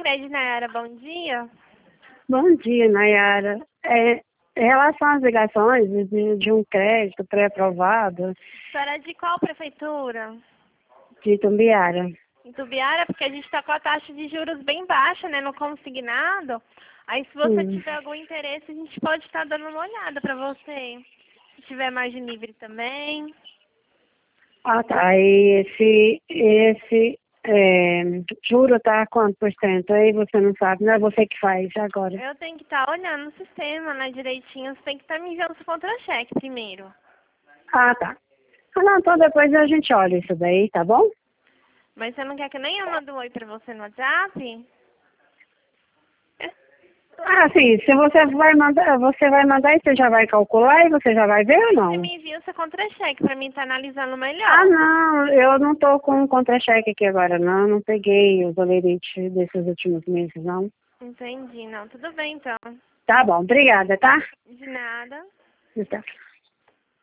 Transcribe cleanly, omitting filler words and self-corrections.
Sicredi, Nayara, bom dia. Bom dia, Nayara. Em relação às ligações de um crédito pré-aprovado Senhora, de qual prefeitura? de Itumbiara. Em Tubiara, porque a gente está com a taxa de juros bem baixa, né, no consignado. Aí, se você tiver algum interesse, a gente pode estar dando uma olhada para você. Se tiver margem livre também. Ah, tá. E juro tá quanto por cento? Aí você não sabe, não é você que faz agora. Eu tenho que estar olhando no sistema, né, direitinho. Você tem que estar me enviando seu contra-cheque primeiro. Ah, tá. Ah, não, então depois a gente olha isso daí, tá bom? Mas você não quer que nem eu mande um oi para você no WhatsApp? Ah, sim, se você vai mandar e você já vai calcular e você já vai ver ou Você não? me envia o seu contra-cheque para mim estar analisando melhor. Ah, não, eu não tô com contra-cheque aqui agora, não. Não peguei os olerites desses últimos meses, não. Entendi, não. Tudo bem, então. Tá bom, obrigada, tá? De nada. Tá.